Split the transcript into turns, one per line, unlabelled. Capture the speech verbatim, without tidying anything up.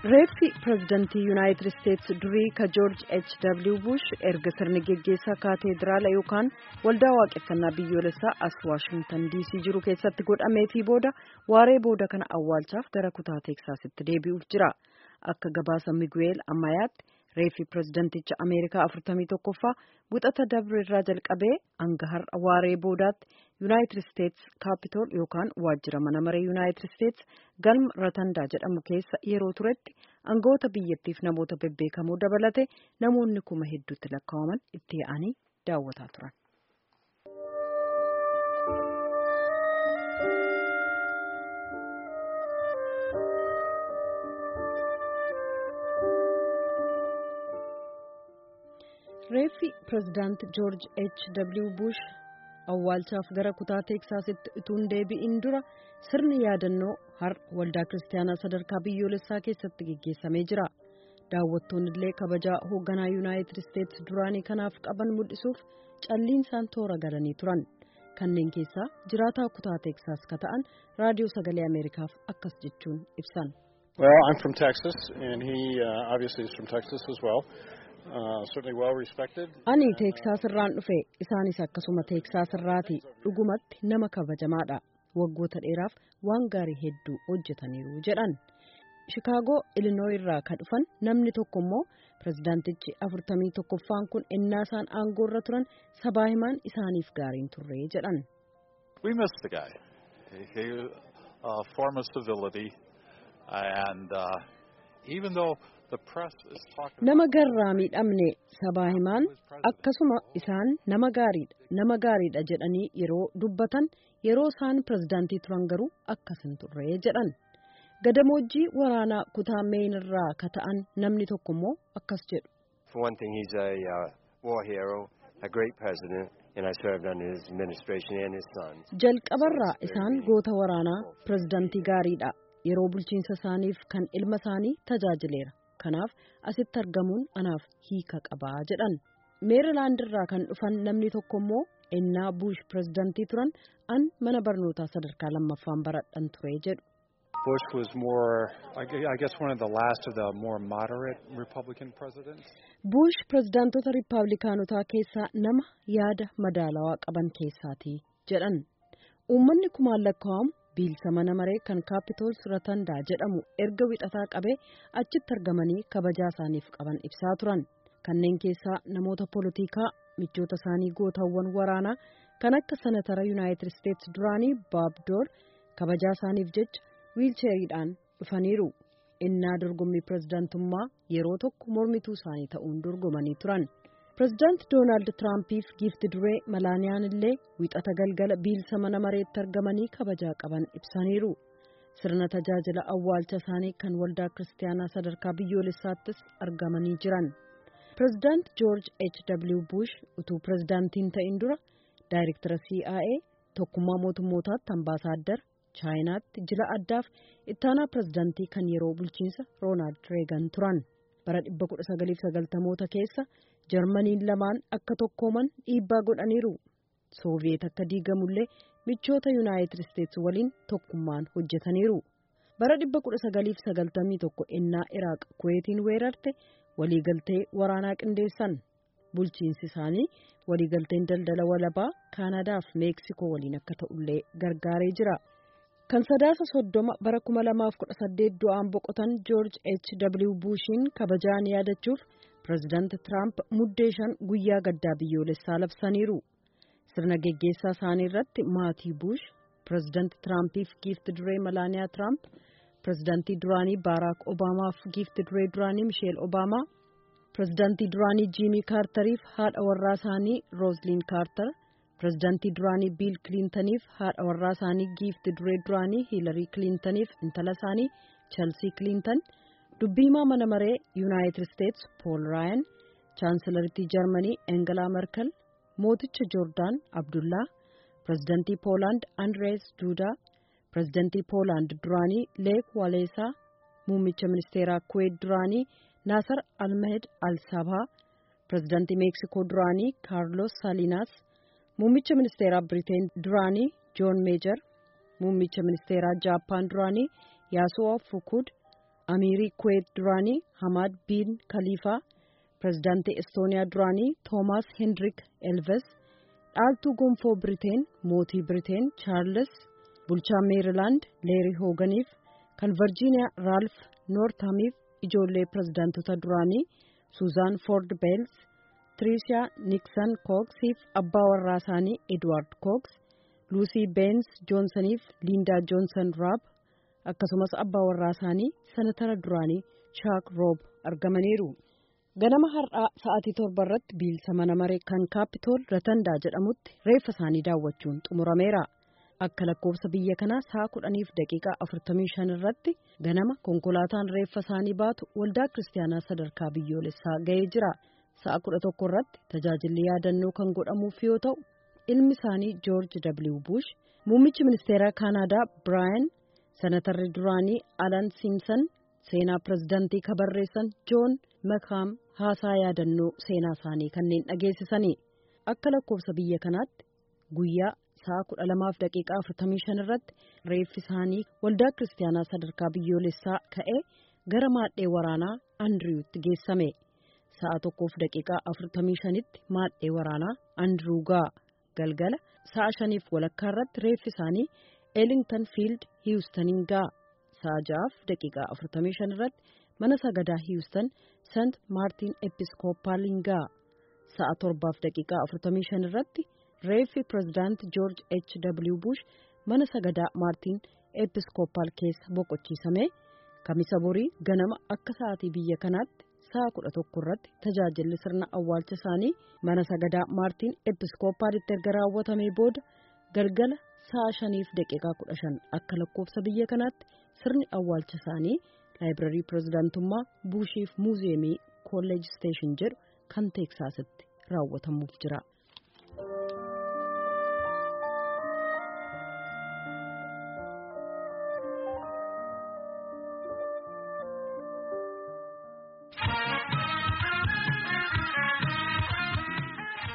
Reeffi pirezidaantii Yuunaayitid Isteetsi durii ka Joorj H W Bush erga sirni geggeessaa kaateediraala yookaan waldaa waaqeffannaa biyyoolessaa as Waashingtan D C jiru keessatti godhameefii booda waaree booda kana awwaalchaaf gara kutaa Teeksaasitti deebi'uuf jira. Akka gabaasa Miguel Ammayaatti reeffi pirezidaanticha Ameerikaa afurtamii tokkoffaa buxata dabre irraa jalqabee hanga har'a waaree boodaatti Yuunaayitid Isteetsi Kaapitool yookaan waajjira mana maree Yuunaayitid Isteetsi galma Ratandaa jedhamu keessa yeroo turetti aangawoota biyyattiif namoota bebbeekamoo dabalate namoonni kuma hedduutti lakkaa'aman itti yaa'anii daawwataa turan. Reeffi pirezidaant Joorj H W Bush awwaalchaaf gara kutaa Teeksaasitti utuu hin deebi'in dura sirni yaadannoo har'a waldaa kiristaanaa sadarkaa biyyoolessaa keessatti geggeessamee jira. Daawwattoonni illee kabajaa hoogganaa Yuunaayitid Isteetsi duraanii kanaaf qaban mul'isuuf calliinsaan toora galanii turan. Kanneen keessaa jiraataa kutaa Teeksaas ka ta'an raadiyoo sagalee Ameerikaaf akkas jechuun ibsan.
Well, I'm from Texas and he uh, obviously is from Texas as well. Uh, certainly well respected.
Ani Teeksaas irraan dhufe isaanis akkasuma Teeksaas irraati dhugumatti nama kabajamaadha. Waggoota dheeraaf waan gaarii hedduu hojjetaniiru jedhan. Shikaagoo Ilinoo irraa ka dhufan namni tokko immoo pirezidaantichi afurtamii tokkoffaan kun ennaa isaan aangoo irra turan sabaa himaan isaaniif gaariin turre jedhan.
We missed the guy. He uh, form of civility and uh, even though
nama garraa miidhamne sabaa himaan akkasuma isaan nama gaariidha nama gaariidha jedhanii yeroo dubbatan yeroo isaan pirezidaantii turan garuu akkas hin turre jedhan. Gadamoojjii waraanaa kutaa Meeyin irraa ka ta'an namni tokko immoo akkas jedhu.
For one thing, he's a uh, war hero, a great president, and I served under his administration and his sons.
Jalqabarraa isaan goota waraanaa pirezidaantii gaariidha. Yeroo bulchiinsa isaaniif kan ilma isaanii tajaajileera. Kanaaf asitti argamuun anaaf hiika qabaa jedhan. Meerilaand irraa kan dhufan namni tokko immoo ennaa Bush pirezidaantii turan an mana barnootaa sadarkaa lammaffaan baradhan ture jedhu.
Bush was more, I guess, one of the last of the more moderate Republican presidents.
Bush pirezidaantota Riippaabilikaanotaa keessaa nama yaada madaalawaa qaban keessaati jedhan. Uummanni kumaan lakkaa'amu biilsa mana maree kan Kaapitool Ratandaa jedhamu erga wixataa qabee achitti argamanii kabajaa isaaniif qaban ibsaa turan. Kanneen keessaa namoota poolitikaa michoota isaanii gootawwan waraanaa kan akka senatara Yuunaayitid Isteetsi duraanii Bob Dole kabajaa isaaniif jecha wiilcheeriidhaan dhufaniiru. Innaa dorgommii pirezidaantummaa yeroo tokko mormituu isaanii ta'uun dorgomanii turan. Pirezidaant Doonaald Tiraampiif giifti duree Malaaniyaan illee wixata galgala biilsa mana mareetti argamanii kabajaa qaban ibsaniiru. Sirna tajaajila awwaalcha isaanii kan waldaa kiristaanaa sadarkaa biyyoolessaattis argamanii jiran. Pirezidaant Joorj H W Bush utuu pirezidaantiin ta'in dura daayirektara C I A tokkummaa mootummootaatti ambaasaaddar Chaayinaatti jila addaaf ittaanaa pirezidaantii kan yeroo bulchiinsa Roonaald Reegan turan. Bara dhibba kudha sagaliif sagaltamoota keessa Jarmaniin lamaan akka tokkooman dhiibbaa godhaniiru. Sooviyeet akka diigamullee michoota Yuunaayitid Isteetsi waliin tokkummaan hojjetaniiru. Bara dhibba kudha sagaliif sagaltamii tokko ennaa Iraaq Kuweetiin weerarte waliigaltee waraanaa qindeessan. Bulchiinsi isaanii waliigalteen daldala walabaa Kaanadaa fi Meeksikoo waliin akka ta'ullee gargaaree jira. Kan sadaasa soddoma bara kuma lamaaf kudha saddeet du'aan boqotan Joorj H W Bushiin kabajaan yaadachuuf pirezidaant Tiraamp muddee shan guyyaa gaddaa biyyoolessaa labsaniiru. Sirna geggeessaa isaanii irratti maatii Bush, pirezidaant Tiraampiif giifti duree Malaaniyaa Tiraamp, pirezidaantii duraanii Baaraak Obaamaaf giifti duree duraanii Misheel Obaamaa, pirezidaantii duraanii Jiimii Kaartariif haadha warraa isaanii Roozliin Kaartar, pirezidaantii duraanii Biil Kiliintaniif haadha warraa isaanii giifti duree duraanii Hiilarii Kiliintaniif intala isaanii Chelsii Kiliintan, dubbiimaa mana maree Yuunaayitid Isteetsi Pool Raayan, chaansilaritii Jarmanii Engelaa Merkel, mooticha Joordaan Abdullaa, pirezidaantii Poolaand Andrees Duudaa, pirezidaantii Poolaand duraanii Leek Waaleesaa, muummicha ministeeraa Kuweet duraanii Naasar Almehed Al-Sabaa, pirezidaantii Meeksikoo duraanii Kaarlos Saliinaas, muummicha ministeeraa Biriteen duraanii Joon Meejar, muummicha ministeeraa Jaappaan duraanii Yaasuo Fukuud, amiirii kuweet duraanii Hamad bin Khaliifaa, pirezidaantii Estooniyaa duraanii Toomaas Hendrik Elves, dhaaltuu gonfoo Biriteen mootii Biriteen Chaarles, bulchaa Meerilaand Leerii Hooganiif, kan Virjiiniyaa Raalf Noortamiif ijoollee pirezidaantota duraanii Suuzaan Foord Beels, Tiriishaa Niksan Kooksiif abbaa warraa isaanii Edwaard Kooks, Luusii Beens Joonsaniif Liindaa Joonsan Raab, akkasumas abbaa warraa isaanii senatara duraanii Chaak Roob argamaniiru. Ganama har'aa sa'aatii torba irratti biilsa mana maree kan kaapitool Ratandaa jedhamutti reeffa isaanii daawwachuun xumurameera. Akka lakkoofsa biyya kanaa sa'a kudhaniif daqiiqaa afurtamii shan irratti ganama konkolaataan reeffa isaanii baatu waldaa kiristaanaa sadarkaa biyyoolessaa ga'ee jira. Sa'a kudha tokko irratti tajaajilli yaadannoo kan godhamuuf yoo ta'u, ilmi isaanii Joorji W. Bush, muummichi ministeeraa Kaanaadaa Biraayan, senatarri duraanii Alan Simpson, seenaa pirezidaantii kabarreessan Joon Makaam haasaa yaadannoo seenaa isaanii kanneen dhageessisanii. Akka lakkoofsa biyya kanaatti guyyaa sa'a kudha lamaaf daqiiqaa afurtamii shan irratti reeffi isaanii waldaa kiristaanaa sadarkaa biyyoolessaa ka'ee gara maadhee waraanaa Andiriwutti geessame. Sa'a tokkoof daqiiqaa afurtamii shanitti maadhee waraanaa Andiriw ga'a. Galgala sa'a shaniif walakkaa irratti reeffi isaanii Ellington Field Hiwustaniin ga'a. Sa'a ja'aaf daqiiqaa afurtamii shan irratti mana sagadaa Hiwustan Sant Maartiin Episkoopaaliin ga'a. Sa'a torbaaf daqiiqaa afurtamii shan irratti reeffi pirezidaanti Joorj H. W. Bush mana sagadaa Maartiin Episkoopaal keessa boqochiisame. Kamisa borii ganama akka sa'aatii biyya kanaatti sa'a kudha tokko irratti tajaajilli sirna awwaalcha isaanii mana sagadaa Maartiin Episkoopaalitti erga raawwatamee booda galgala sa'a shaniif daqiiqaa kudha shan akka lakkoofsa biyya kanaatti sirni awwaalcha isaanii laayibrarii pirezidaantummaa Buushiif muuziyeemii Kolleej Steeshin jedhu kan Teeksaasitti raawwatamuuf jira.